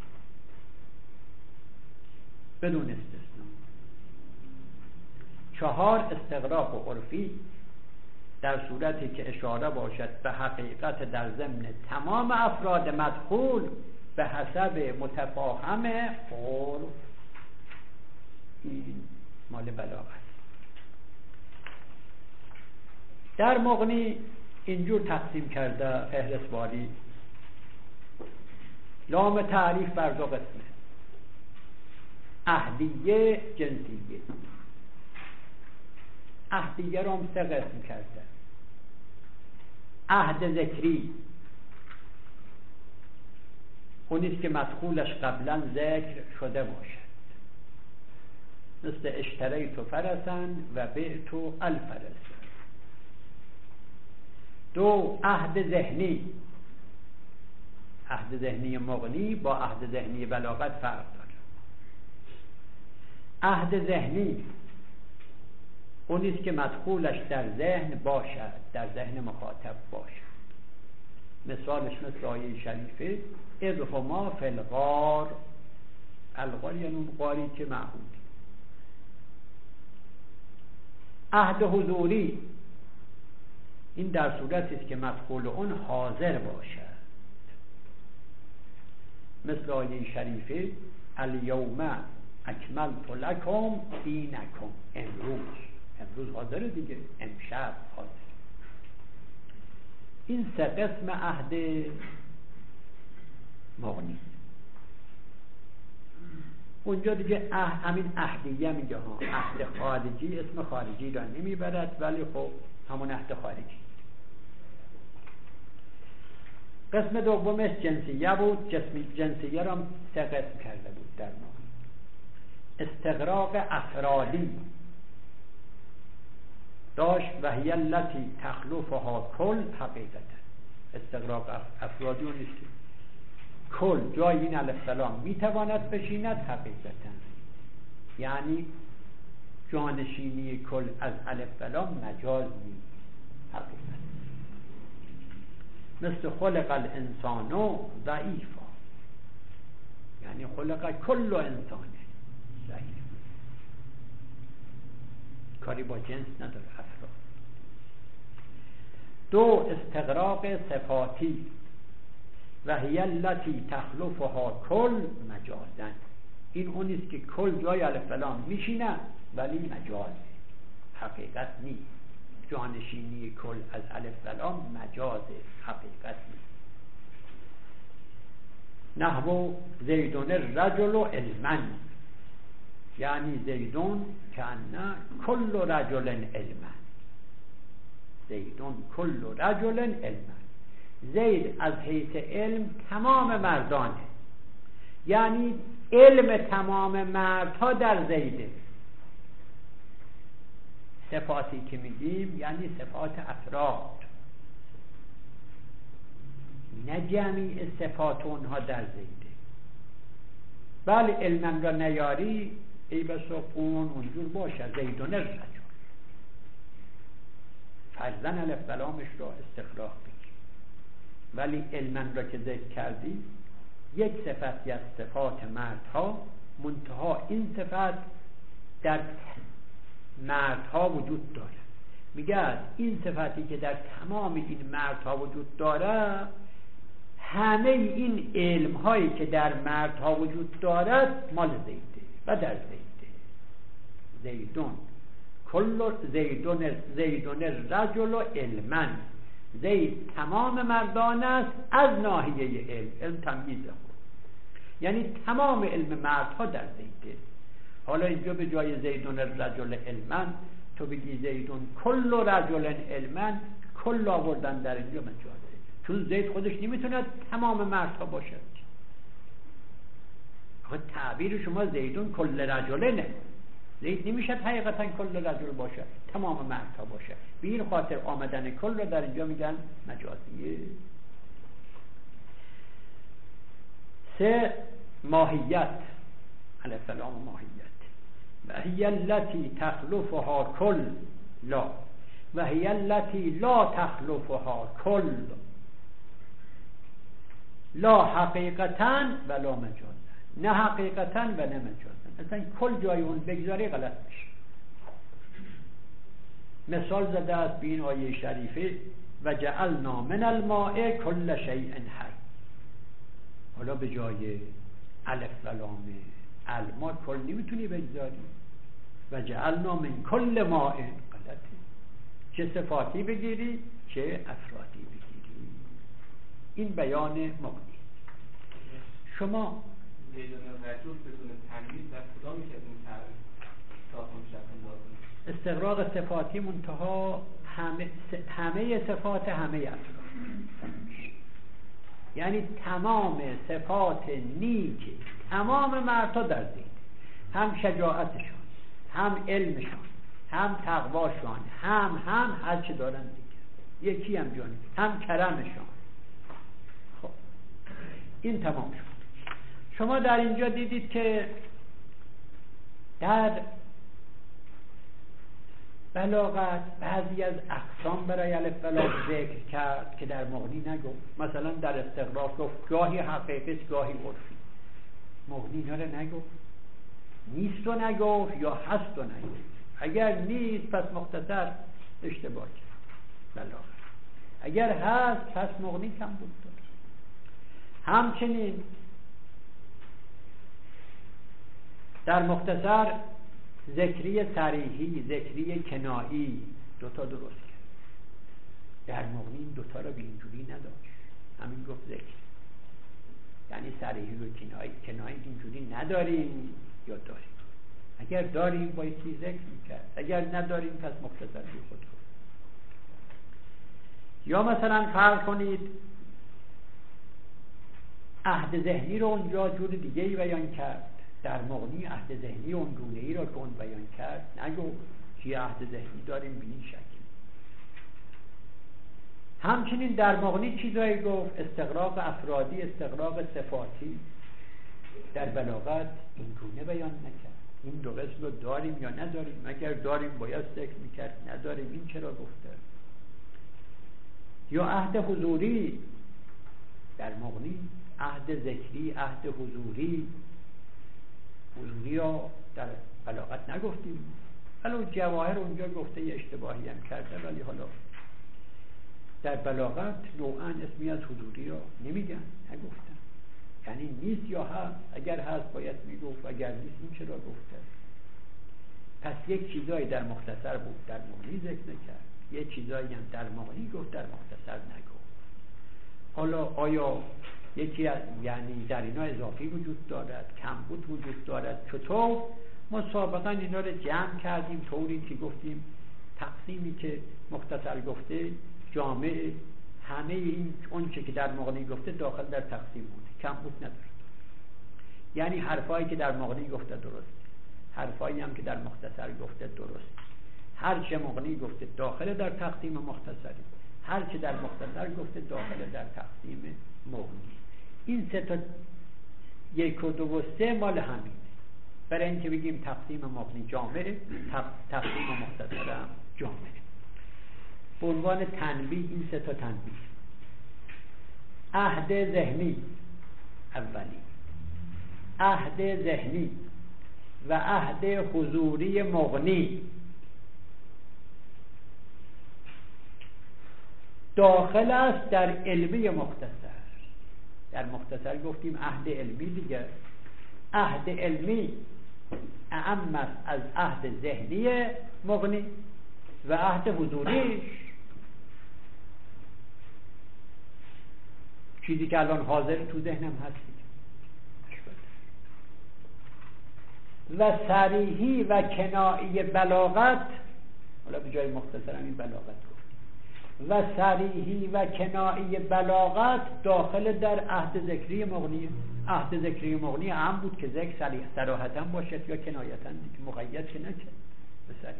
Speaker 2: بدون استثناء. چهار استغراق عرفی، در صورتی که اشاره باشد به حقیقت در ضمن تمام افراد مدخول به حسب متفاهم عرف. این مال بلاغت. در مغنی اینجور تقسیم کرده فهرستواری لام تعریف بر دو قسمه: عهدیه، جنسیه. عهدیه را هم سه قسم کرده: عهد ذکری، اونیست که مدخولش قبلا ذکر شده باشد، مثل اشتریت فرسن و بعت الفرس. دو، عهد ذهنی. عهد ذهنی مغنی با عهد ذهنی بلاغت فرق داره. عهد ذهنی اونیست که مدخولش در ذهن باشد، در ذهن مخاطب باشد. مثالش مثل آیه شریفه اذ هما فی الغار. الغار یعنی اون غاری که معهود. عهد حضوری این در صورتی است که مدخول اون حاضر باشد، مثل آیه شریفه الیوم اکملت لکم دینکم. امروز امروز حاضره دیگه، امشب حاضر. این سه قسم عهد مغنی. اونجا دیگه عهد، همین عهدیه میگه ها. عهد خارجی اسم خارجی را نمیبرد، ولی خب همون عهد خارجی. قسم دومش جنسیه بود. جنسیه را سه قسم کرده بود در مغنی: استغراق افرادی داشت و هی التی تخلفها کل حقیقتا. استغراق افرادی اون نیست کل جای این الف سلام میتواند بشیند حقیقتا، یعنی جانشینی کل از الف سلام مجاز نیست، حقیقتا. مثل خلق الانسان ضعیفا، یعنی خلق کل انسان ضعیف، کاری با جنس نداره، افراد. دو، استغراق صفاتی و هی التی تخلفها کل مجازن. این اونیست که کل جای الف لام میشینه ولی مجاز، حقیقت نیست. جانشینی کل از الف لام مجاز، حقیقت نیست. نحو زیدون الرجل علما، یعنی زیدون کأن کل رجل علما. زیدون کل رجل علما. زید از حیث علم تمام مردانه، یعنی علم تمام مردها در زیده. صفاتی که میگیم یعنی صفات افراد، نه جمیع صفات اونها در زیده. بله علمم را نیاری ای بسا اون اونجور باشه زیدون الرجل، فرزن الف سلامش را استقراق بگیر. ولی علمم را که ذکر کردی یک صفتی از صفات مردها، منتها این صفت در مردها وجود داره. میگه این صفتی که در تمام این مردها وجود داره، همه این علم هایی که در مردها وجود دارد مال زیده و در زیده. زیدون کل زیدون زیدون الرجل علما. زید تمام مردان است از ناحیه علم، علم تمییز خود، یعنی تمام علم مردها در زیده. حالا اینجا به جای زیدون الرجل علما تو بگی زیدون کل رجل علما، کل آوردن در اینجا مجازه، چون زید خودش نمیتونه تمام مردها باشد. آخه تعبیر شما زیدون کل رجلنه، زید نمیشه حقیقتا کل رجل باشه، تمام مردها باشه. به این خاطر آمدن کل رو در اینجا میگن مجازیه. سه، ماهیت، علیه السلام ماهیت. و هی التی تخلفها کل لا و هی التی لا تخلفها کل لا حقیقتا و لا مجازا. نه حقیقتا و نه مجازا. اصلا کل جای اون بگذاری غلط میشه. مثال زده است به این آیه شریفه و جعلنا من الماء کل شیء حی. حالا به جای الف و لام الما کل نمیتونی بگذاری، و جعلنا من کل ماء، غلطه، چه صفاتی بگیری چه افرادی بگیری. این بیان مغنی. شما
Speaker 3: بدون رجوع بدون تنوین در کدام یک از این تعریف ساخته میشه؟
Speaker 2: استغراق صفاتی منتها همه همه صفات همه افراد، یعنی تمام صفات نیک تمام مردها در ذهن، هم شجاعتشان، هم علمشان، هم تقواشان، هم هم هر چه دارن دیگه یکی هم جانی، هم کرمشان. خب این تمام شد. شما در اینجا دیدید که در بلاغت بعضی از اقسام برای الف و لام ذکر کرد که در مغنی نگفت. مثلا در استغراق گفت گاهی حقیقی گاهی عرفی. مغنی اینا رو نگفت، نیست و نگفت یا هست و نگفت. اگر نیست پس مختصر اشتباه کرد بلاغت، اگر هست پس مغنی کم بود داره. همچنین در مختصر ذکری صریحی، ذکری کنایی دوتا درست کرد. در مغنی این دوتا رو به اینجوری نداشت، همین گفت ذکر، یعنی صریحی و کنایی. کنایی اینجوری نداریم یا داریم، اگر داریم بایستی ذکر میکرد، اگر نداریم پس مختصر بی خود گفت. یا مثلا فرض کنید عهد ذهنی رو اونجا جور دیگه ای بیان کرد، در مغنی عهد ذهنی اون گونه ای را که اون بیان کرد نگفت که عهد ذهنی داریم به این شکل. همچنین در مغنی چیزایی گفت، استغراق افرادی، استغراق صفاتی. در بلاغت این گونه بیان نکرد. این دو قسم رو داریم یا نداریم، اگر داریم باید ذکر میکرد، نداریم این چرا گفته. یا عهد حضوری در مغنی، عهد ذکری، عهد حضوری. حضوری ها در بلاغت نگفتیم، ولی جواهر اونجا گفته یه اشتباهی هم کرده، ولی حالا در بلاغت نوعا اسمی از حضوری ها نمیگن، نگفتن. یعنی نیست یا هست، اگر هست باید میگفت، اگر نیست این چرا گفته. پس یک چیزایی در مختصر بود در مغنی ذکر نکرد، یک چیزایی هم در مغنی گفت در مختصر نگفت. حالا آیا یکی از یعنی در اینا اضافی وجود دارد، کمبود وجود دارد؟ چطور؟ ما سابقا اینا رو جمع کردیم طوری که گفتیم تقسیمی که مختصر گفته جامع همه این اون چه که در مغنی گفته داخل در تقسیم بوده، کمبود نداره. یعنی حرفایی که در مغنی گفته درست، حرفایی هم که در مختصر گفته درست. هر چه مغنی گفته داخل در تقسیم مختصری، هر چه در مختصر گفته داخل در تقسیم مغنی. این سه تا یک و دو و سه مال همین، برای اینکه بگیم تقسیم مغنی جامع، تقسیم مختصر هم جامع. به عنوان تنبیه این سه تا تنبیه: عهد ذهنی اولی، عهد ذهنی و عهد حضوری مغنی داخل است در علمی مختصر. در مختصر گفتیم عهد علمی دیگه، عهد علمی اعم است از عهد ذهنی مغنی و عهد حضوریش چیزی که الان حاضر تو ذهنم هست و صریحی و کنایی بلاغت. حالا به جای مختصرم این بلاغت گفت. و صریحی و کنایی بلاغت داخل در عهد ذکری مغنی. عهد ذکری مغنی هم بود که ذکر صریح صراحتاً باشد یا کنایتاً، دیگه مقید که نشه به صریح.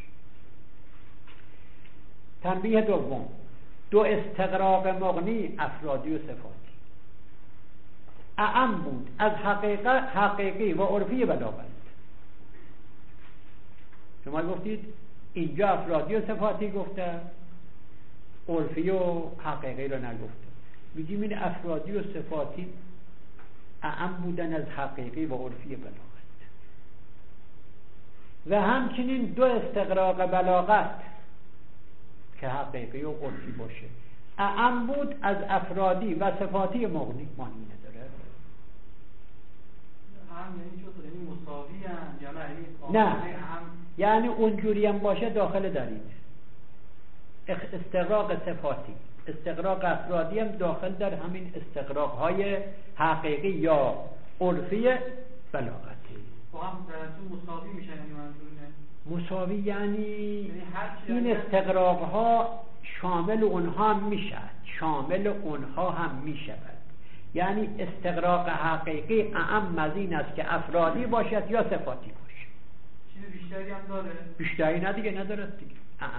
Speaker 2: تنبیه دوم: دو استغراق مغنی افرادی و صفاتی اعم بود از حقیقت حقیقی و عرفی بلاغت. شما گفتید اینجا افرادی و صفاتی گفته، عرفی و حقیقی رو نگفته. میگیم این افرادی و صفاتی اعم بودن از حقیقی و عرفی بلاغت. و همچنین دو استغراق بلاغت که حقیقی و عرفی باشه. اعم بود از افرادی و صفاتی مغنی معنی نداره.
Speaker 5: هم یعنی چطور؟ یعنی مساوی هم یا نه؟
Speaker 2: نه
Speaker 5: هم
Speaker 2: یعنی اونجوری هم باشه داخل در این استغراق صفاتی، استغراق افرادی هم داخل در همین استغراق های حقیقی یا عرفی بلاغتی.
Speaker 5: با هم درسته مساوی میشن. یعنی منظور
Speaker 2: مساوی یعنی,
Speaker 5: یعنی
Speaker 2: این استغراق ها شامل اونها هم میشد، شامل اونها هم میشود. یعنی استغراق حقیقی اعم از این است که افرادی باشد یا صفاتی باشد.
Speaker 5: چیز بیشتری هم داره؟
Speaker 2: بیشتری نه دیگه، نداره دیگه اعم.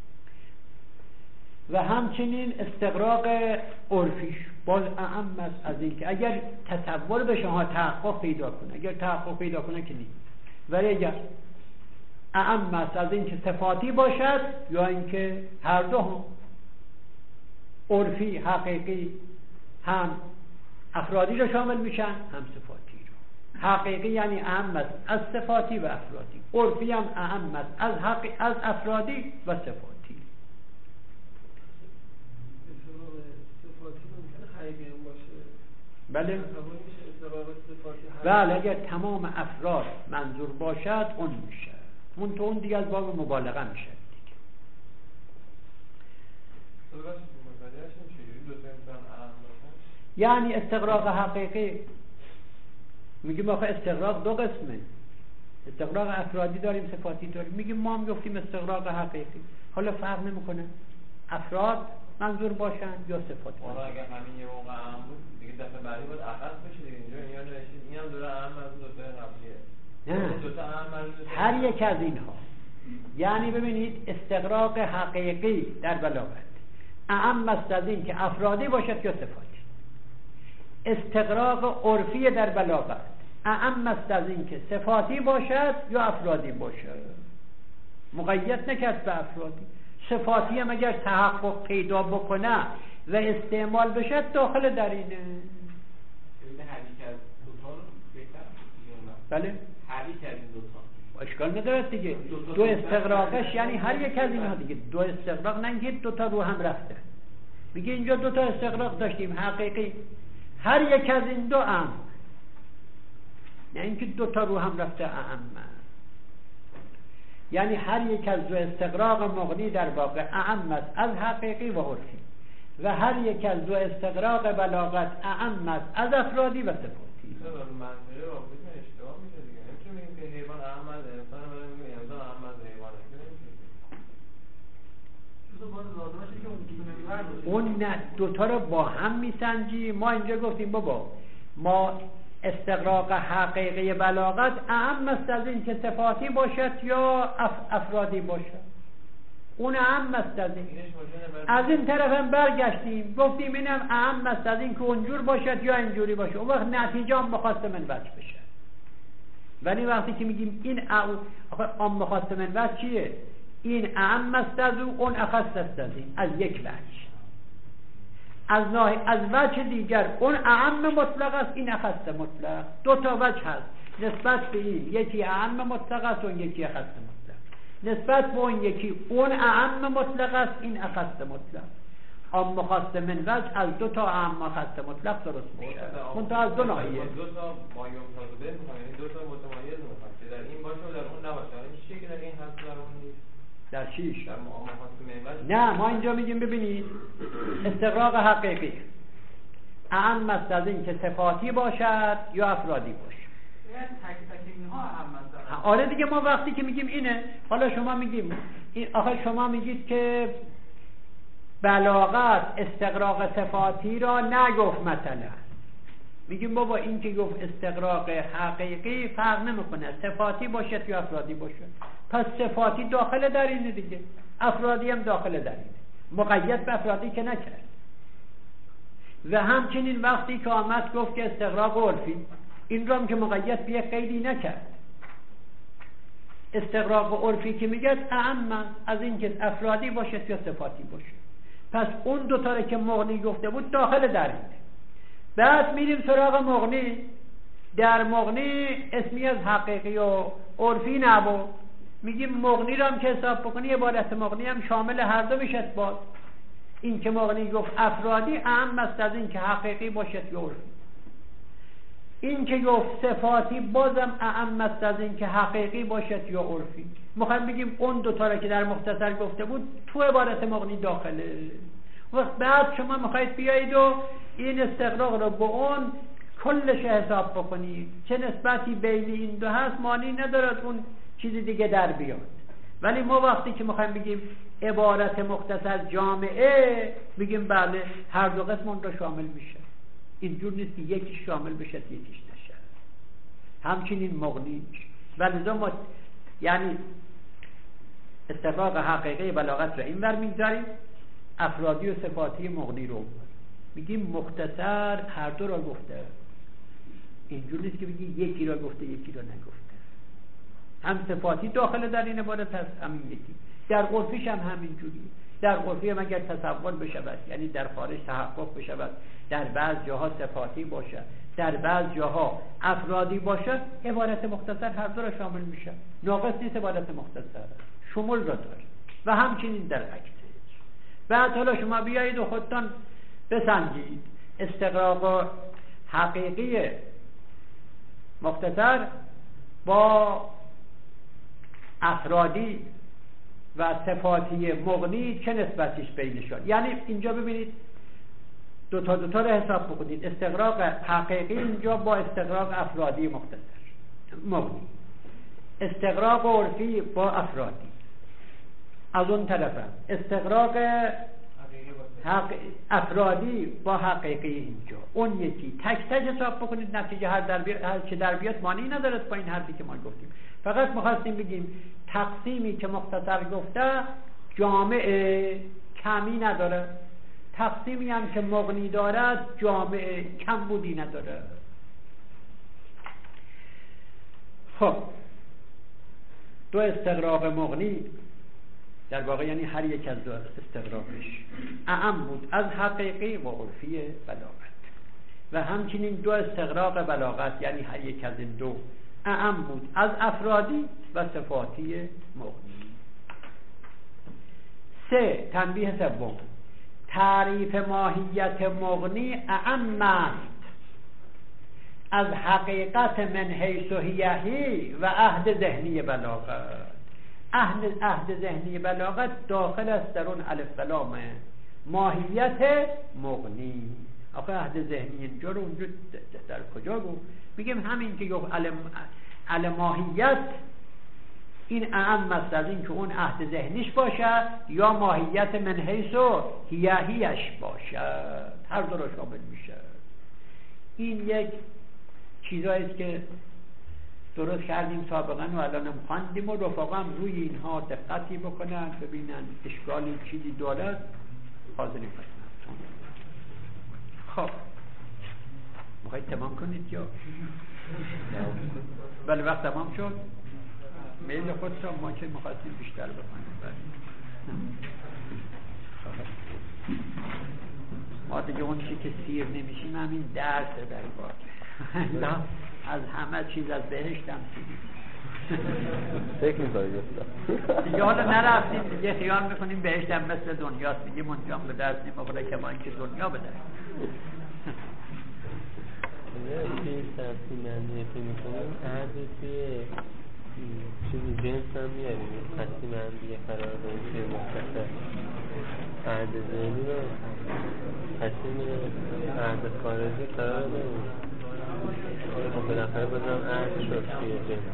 Speaker 2: و همچنین استغراق عرفیش باز اعم است از این که اگر تصور به شما تحقق پیدا کنه، اگر تحقق پیدا کنه که نیست، ولی اگر اعم است از این که صفاتی باشد یا اینکه هر دو هم عرفی حقیقی هم افرادی رو شامل میشن هم صفاتی رو. حقیقی یعنی اعم است از صفاتی و افرادی، عرفی هم اعم است از حقی از افرادی و صفاتی. بله بله اگر تمام افراد منظور باشد اون میشه، اون تو اون دیگه از باب مبالغه میشه دیگه. یعنی استغراق حقیقی میگیم آخه استغراق دو قسمه، استغراق افرادی داریم صفاتی داریم. میگیم ما هم گفتیم استغراق حقیقی، حالا فرق نمیکنه افراد منظور باشن یا صفات.
Speaker 4: حالا اگه همین یه موقع اهم بود دیگه دفعه بعدی باید عقص بشه دیگه. اینجا اینجا نوشید این هم دوره اهم از دو تا قبلیه.
Speaker 2: نه
Speaker 4: دو تا اهم از دو تا
Speaker 2: هر یک از اینها. یعنی ببینید استغراق حقیقی در بلاغت اهم است از این که افرادی باشد یا صفاتی. استغراق عرفی در بلاغت اهم است از این که صفاتی باشد یا افرادی باشد. مقید نکرد به افرادی. صفاتی هم اگر تحقق پیدا بکنه و استعمال بشه داخل در اینه.
Speaker 5: هر یک از دو تا رو بهتر.
Speaker 2: بله
Speaker 5: هر یک از این دو تا
Speaker 2: اشکال نداره دیگه. دو استغراقش یعنی هر یک از اینها دیگه. دو استغراق نه اینکه دو تا رو هم رفته. میگه اینجا دو تا استغراق داشتیم حقیقی، هر یک از این دو اعم، نه اینکه دو تا رو هم رفته اعم. یعنی هر یک از دو استغراق مغنی در واقع اعم است از حقیقی و عرفی و هر یک از دو استغراق بلاغت اعم است از افرادی و صفاتی.
Speaker 4: منظره رابطه اشتباه میشه دیگه. نمیتونیم که حیوان اعم از انسان ولی میگیم انسان اعم از حیوانه.
Speaker 2: اون نه دوتا رو با هم میسنجی. ما اینجا گفتیم بابا ما استغراق حقیقی بلاغت اعم است از این که صفاتی باشد یا اف افرادی باشد. اون اعم است از این. از این طرف هم برگشتیم گفتیم اینم اعم است از این که اونجور باشد یا اینجوری باشه. اون وقت نتیجه هم بخواست من وجه بشه. ولی وقتی که میگیم این آم بخواست من وجه چیه؟ این اعم است از او، اون اخص است از این. از یک وجه. از ناحیه از وجه دیگر اون اعم مطلق است، این اخص مطلق. دو تا وجه هست نسبت به این، یکی اعم مطلق است و یکی اخص مطلق. نسبت به اون یکی اون اعم مطلق است، این اخص مطلق. عام خاص من وجه از دو تا اعم خاص مطلق درست میشه. اون تا از دو ناحیه
Speaker 4: دو تا مایه متضاد میخوام، یعنی دو تا متمایز میخوام که در این باشه و در اون نباشه. این چیزی که در این هست در اون نیست.
Speaker 2: در چیش؟
Speaker 4: در عام خاص من وجه.
Speaker 2: نه ما اینجا میگیم ببینید استغراق حقیقی اعم است از این که صفاتی باشد یا افرادی باشه.
Speaker 5: یعنی تک تک اینها اعم است.
Speaker 2: آره دیگه ما وقتی که میگیم اینه، حالا شما میگیم این آخه شما میگید که بلاغت استغراق صفاتی را نگفت مثلا. میگیم بابا این که گفت استغراق حقیقی فرق نمیکنه صفاتی باشد یا افرادی باشد. پس صفاتی داخل در اینه دیگه، افرادی هم داخل در اینه. مقید به افرادی که نکرد. و همچنین وقتی که آمد گفت که استغراق عرفی، این را هم که مقید به یک قیدی نکرد. استغراق عرفی که میگه اعم از این که افرادی باشد یا صفاتی باشد. پس اون دو تا که مغنی گفته بود داخل در اینه. بعد میریم سراغ مغنی. در مغنی اسمی از حقیقی و عرفی نبود، میگیم مغنی رو هم که حساب بکنی عبارت مغنی هم شامل هر دو بشد. باز این که مغنی گفت افرادی اهم است از این که حقیقی باشد یا عرفی. این که گفت صفاتی بازم اهم است از این که حقیقی باشد یا عرفی. میخوایم بگیم اون دوتا را که در مختصر گفته بود تو عبارت مغنی داخله. وقت بعد شما میخواید بیایید و این استقراق رو با اون کلش حساب بکنید، چه نسبتی بین این دو هست معنی ندارد اون چیزی دیگه در بیاد. ولی ما وقتی که میخوایم بگیم عبارت مختصر جامعه، بگیم بله هر دو قسم اون رو شامل میشه. اینجور نیست که یکیش شامل بشه یکیش نشه. همچنین مغنی. ولی ما یعنی استقراق حقیقی بلاغت رو این ور میگذاریم، افرادی و صفاتی مغنی رو میگیم مختصر هر دو را گفته. اینجور نیست که بگی یکی را گفته یکی را نگفته. هم صفاتی داخل در این عبارت هست، همین یکی. در عرفیش هم همینجوری. در عرفی هم اگر تصور بشود، یعنی در خارج تحقق بشود، در بعض جاها صفاتی باشه، در بعض جاها افرادی باشه، عبارت مختصر هر دو را شامل میشه. ناقص نیست عبارت مختصر، شمول را داره. و همچنین در عکسش. بعد حالا شما بیایید و خودتان بسنجید استقراق حقیقی مختصر با افرادی و صفاتی مغنی چه نسبتیش بینشان. یعنی اینجا ببینید دو تا دو تا رو حساب بکنید. استقراق حقیقی اینجا با استقراق افرادی مختصر مغنی، استقراق عرفی با افرادی. از اون طرف استقراق حق... افرادی با حقیقی اینجا. اون یکی تک تک حساب بکنید، نتیجه هر, در بی... هر چه در بیاد معنی ندارد با این حرفی که ما گفتیم. فقط می‌خواستیم بگیم تقسیمی که مختصر گفته جامعه کمی نداره، تقسیمی هم که مغنی دارد جامعه کم بودی نداره. خب دو استقراق مغنی در واقع یعنی هر یک از دو استقراقش اعم بود از حقیقی و عرفی بلاغت، و همچنین دو استقراق بلاغت یعنی هر یک از این دو اعم بود از افرادی و صفاتی مغنی. سه، تنبیه سوم، تعریف ماهیت مغنی اعم است از حقیقت من حیث هیهی و عهد ذهنی بلاغت. عهد عهد ذهنی بلاغت داخل است در اون الف بلام ماهیت مغنی. آخه عهد ذهنی اینجا رو اونجا در کجا گفت؟ میگیم همین که گفت ال ماهیت این اعم است از این که اون عهد ذهنیش باشد یا ماهیت من حیث و هیهیش باشد، هر دو را شامل میشه. این یک چیزایی است که درست کردیم سابقا و الان هم خواندیم و رفقا هم روی اینها دقتی بکنن ببینن اشکالی چیزی دارد حاضرین بکنن. خب میخواید تمام کنید یا ولی وقت تمام شد؟ میل خودتان ما که میخواستیم بیشتر بکنیم. ما دیگه اون چی که سیر نمیشیم همین درس در باقی از همه چیز از بهشت هم سیریم.
Speaker 6: فکر میکنی گفتم
Speaker 2: دیگه حالا نرفتیم دیگه خیال میکنیم بهشت هم مثل دنیاست، میگیم اونجا هم به درس نمیخوره که ما اینکه دنیا به درس
Speaker 6: توی تقسیم‌بندی که میکنیم عرضی توی چیزی جنس هم میاریم تقسیم‌بندی قرار داریم توی مختصر عرض ذهنی رو تقسیم عرض خارجی قرار داریم. خب بالاخره بازم عرض شد توی جنس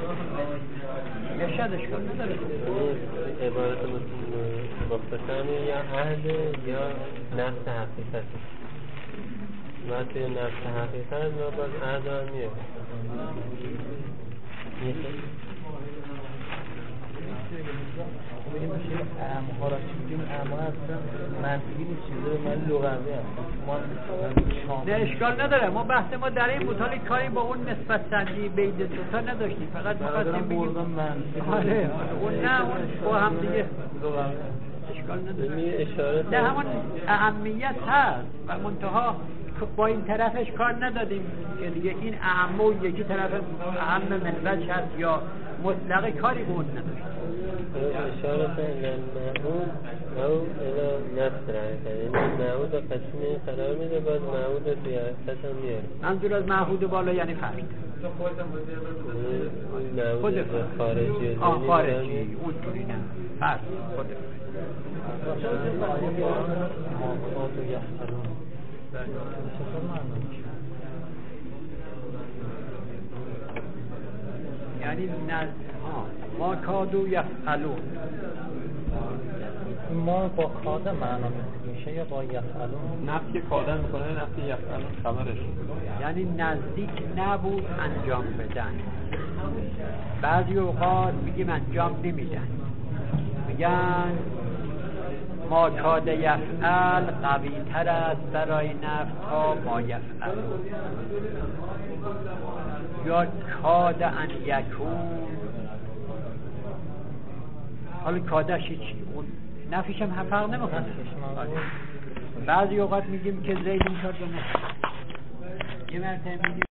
Speaker 2: یا شاید اشکال نداره.
Speaker 6: عبارت مختصر یا عهد یا نفس حقیقت و توی نفس حقیقت ما باز عهد هم میاد.
Speaker 5: بگیم میشه اعمها را چی بگیم اعمها هستن منطقی نیست، چیزه من لغوی هست.
Speaker 2: نه اشکال نداره. ما بحث ما در این مطالعه کاری با اون نسبت سنجی بین دوتا نداشتیم، فقط می‌خواستیم بگیم آره اون نه اون با هم دیگه اشکال نداره. نه همون اهمیت هست و منتها با این طرفش کار ندادیم که دیگه این اهم و یکی طرف اهم منوج هست یا مطلق کاری به اون نداشت.
Speaker 6: اشارت للمعهود او الى نفس الحرکت، یعنی معهود و قسیم قرار میده بعد معهود رو توی حرکت هم میاره.
Speaker 2: منظور از معهود بالا یعنی فرد خود
Speaker 6: خارجی
Speaker 2: آه خارجی اون جوری نه فرد خود یعنی نز... ما کادو یفعلون
Speaker 5: ما با کاده معنا میشه یا با یفعلون؟
Speaker 7: نفی کاده میکنه، نفی یفعلون خبرش،
Speaker 2: یعنی نزدیک نبود انجام بدن. بعضی اوقات میگیم انجام نمیدن، میگن ما کاده یفعل قوی تر است برای نفی تا ما یفعل، یا کاده ان یکون. حالا کادهش چی؟ اون نفیش هم فرق نمیکنه. بعضی اوقات میگیم که زید این کار رو نه، یه مرتبه میگیم